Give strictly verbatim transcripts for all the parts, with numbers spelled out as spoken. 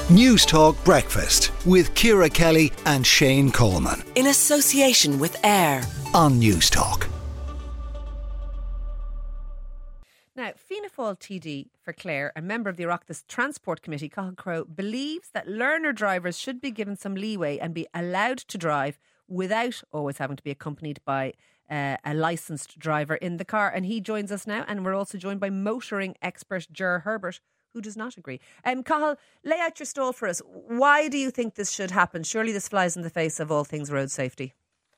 News Talk Breakfast with Ciara Kelly and Shane Coleman. In association with AIR on News Talk. Now, Fianna Fáil T D for Clare and member of the Oireachtas Transport Committee, Cathal Crowe, believes that learner drivers should be given some leeway and be allowed to drive without always having to be accompanied by uh, a licensed driver in the car. And he joins us now, and we're also joined by motoring expert Ger Herbert, who does not agree. Um, Cathal, lay out your stall for us. Why do you think this should happen? Surely this flies in the face of all things road safety.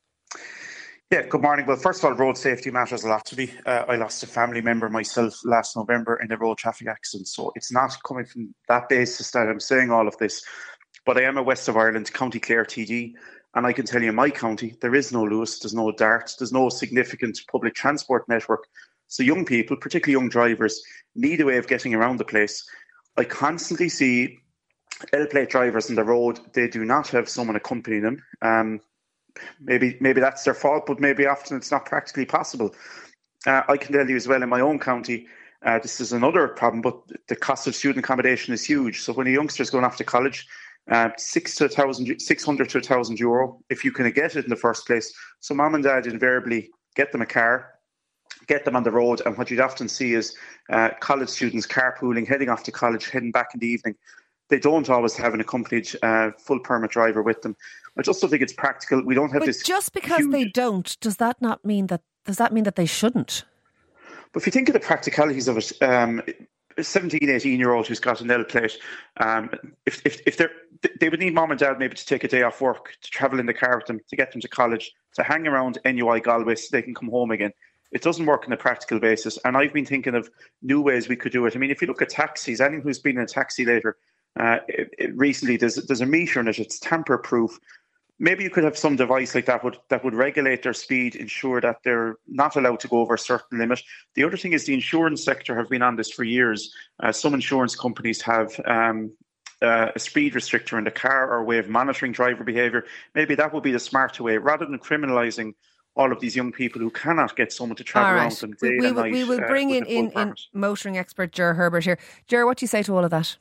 Yeah, good morning. Well, first of all, road safety matters a lot to me. Uh, I lost a family member myself last November in a road traffic accident, so it's not coming from that basis that I'm saying all of this. But I am a West of Ireland County Clare T D, and I can tell you in my county, there is no Lewis, there's no Dart, there's no significant public transport network. So young people, particularly young drivers, need a way of getting around the place. I constantly see L-plate drivers on the road. They do not have someone accompanying them. Um, maybe maybe that's their fault, but maybe often it's not practically possible. Uh, I can tell you as well, in my own county, uh, this is another problem, but the cost of student accommodation is huge. So when a youngster is going off to college, uh, six to a thousand, six hundred to a thousand euro, if you can get it in the first place. So mum and dad invariably get them a car, get them on the road, and what you'd often see is uh, college students carpooling, heading off to college, heading back in the evening. They don't always have an accompanied uh, full permit driver with them. I just don't think it's practical. We don't have but this. Just because huge... they don't, does that not mean that? Does that mean that they shouldn't? But if you think of the practicalities of it, um, a seventeen, eighteen year old who's got an L plate, um, if if if they're they would need mom and dad maybe to take a day off work to travel in the car with them to get them to college, to hang around N U I Galway so they can come home again. It doesn't work on a practical basis. And I've been thinking of new ways we could do it. I mean, if you look at taxis, anyone who's been in a taxi later uh, it, it recently, there's there's a meter in it. It's tamper proof. Maybe you could have some device like that would that would regulate their speed, ensure that they're not allowed to go over a certain limit. The other thing is the insurance sector have been on this for years. Uh, some insurance companies have um, uh, a speed restrictor in the car or a way of monitoring driver behaviour. Maybe that would be the smarter way, rather than criminalising all of these young people who cannot get someone to travel right. around them day we, we, and night. We will bring uh, in, in, in motoring expert Ger Herbert here. Ger, what do you say to all of that?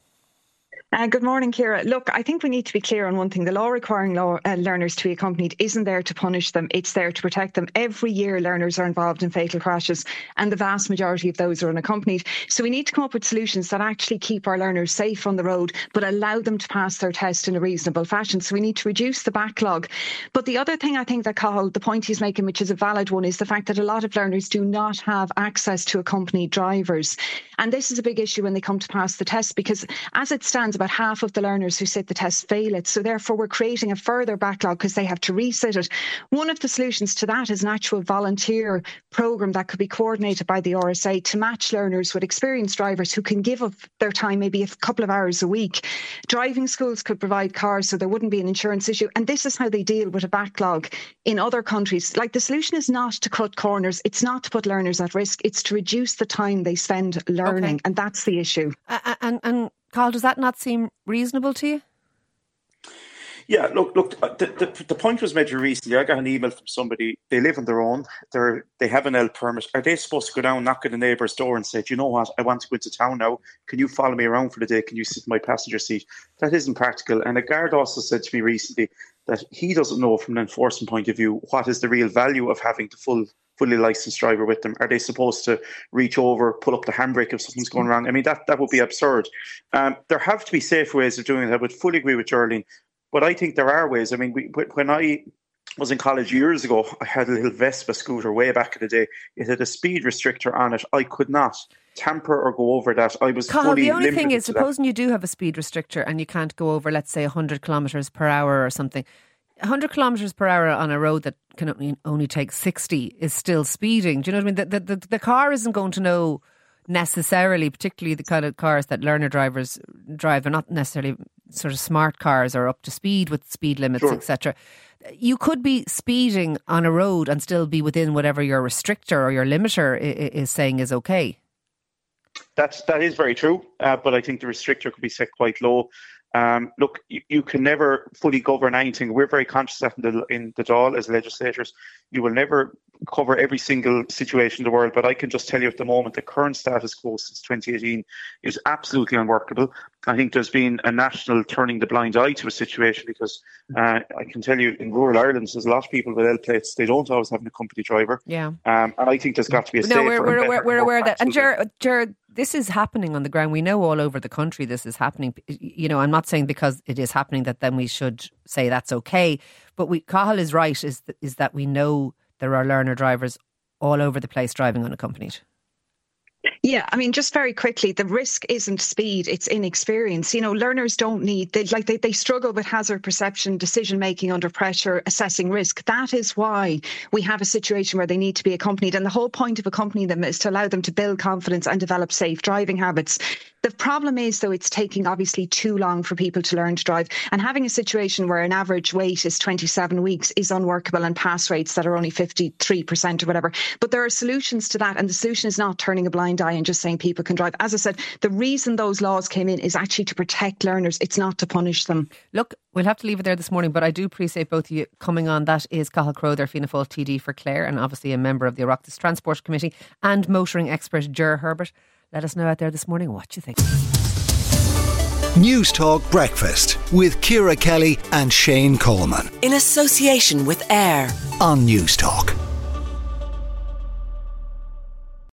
Uh, good morning, Ciara. Look, I think we need to be clear on one thing. The law requiring law, uh, learners to be accompanied isn't there to punish them. It's there to protect them. Every year, learners are involved in fatal crashes, and the vast majority of those are unaccompanied. So we need to come up with solutions that actually keep our learners safe on the road, but allow them to pass their test in a reasonable fashion. So we need to reduce the backlog. But the other thing I think that Cathal, the point he's making, which is a valid one, is the fact that a lot of learners do not have access to accompanied drivers. And this is a big issue when they come to pass the test, because as it stands, about half of the learners who sit the test fail it. So therefore, we're creating a further backlog because they have to resit it. One of the solutions to that is an actual volunteer programme that could be coordinated by the R S A to match learners with experienced drivers who can give up their time maybe a couple of hours a week. Driving schools could provide cars so there wouldn't be an insurance issue. And this is how they deal with a backlog in other countries. Like, the solution is not to cut corners. It's not to put learners at risk. It's to reduce the time they spend learning. Okay. And that's the issue. Uh, and, and Cathal, does that not seem reasonable to you? Yeah, look, look. The, the, the point was made recently. I got an email from somebody. They live on their own. They're they have an L permit. Are they supposed to go down, knock at the neighbour's door, and say, "Do you know what? I want to go into town now. Can you follow me around for the day? Can you sit in my passenger seat?" That isn't practical. And a guard also said to me recently that he doesn't know, from an enforcement point of view, what is the real value of having the full. fully licensed driver with them. Are they supposed to reach over, pull up the handbrake if something's going wrong? I mean, that, that would be absurd. Um, there have to be safe ways of doing it. I would fully agree with Geraldine. But I think there are ways. I mean, we, when I was in college years ago, I had a little Vespa scooter way back in the day. It had a speed restrictor on it. I could not tamper or go over that. I was Cathal, fully the only limited thing is, to supposing that. you do have a speed restrictor and you can't go over, let's say, one hundred kilometres per hour or something, one hundred kilometres per hour on a road that can only, only take sixty is still speeding. Do you know what I mean? The, the, the, the car isn't going to know necessarily, particularly the kind of cars that learner drivers drive. They're not necessarily sort of smart cars or up to speed with speed limits, sure. et cetera. You could be speeding on a road and still be within whatever your restrictor or your limiter is saying is okay. That's, that is very true, uh, but I think the restrictor could be set quite low. Um, look, you, you can never fully govern anything. We're very conscious that in the, in the Dáil as legislators, you will never cover every single situation in the world. But I can just tell you at the moment, the current status quo since twenty eighteen is absolutely unworkable. I think there's been a national turning the blind eye to a situation because uh, I can tell you in rural Ireland, there's a lot of people with L plates, they don't always have an accompany driver. Yeah. Um, and I think there's got to be a safer... No, we're, we're, and we're, we're aware of that. And Ger, Ger, this is happening on the ground. We know all over the country this is happening. You know, I'm not saying because it is happening that then we should say that's okay. But we, Cathal is right, is, is that we know there are learner drivers all over the place driving unaccompanied. Yeah, I mean, just very quickly, the risk isn't speed, it's inexperience. You know, learners don't need, they, like they, they struggle with hazard perception, decision making under pressure, assessing risk. That is why we have a situation where they need to be accompanied. And the whole point of accompanying them is to allow them to build confidence and develop safe driving habits. The problem is, though, it's taking obviously too long for people to learn to drive. And having a situation where an average wait is twenty-seven weeks is unworkable, and pass rates that are only fifty-three percent or whatever. But there are solutions to that. And the solution is not turning a blind eye and just saying people can drive. As I said, the reason those laws came in is actually to protect learners. It's not to punish them. Look, we'll have to leave it there this morning, but I do appreciate both of you coming on. That is Cathal Crowther, Fianna Fáil T D for Clare, and obviously a member of the Oireachtas Transport Committee, and motoring expert Ger Herbert. Let us know out there this morning what you think. News Talk Breakfast with Ciara Kelly and Shane Coleman. In association with AIR On News Talk.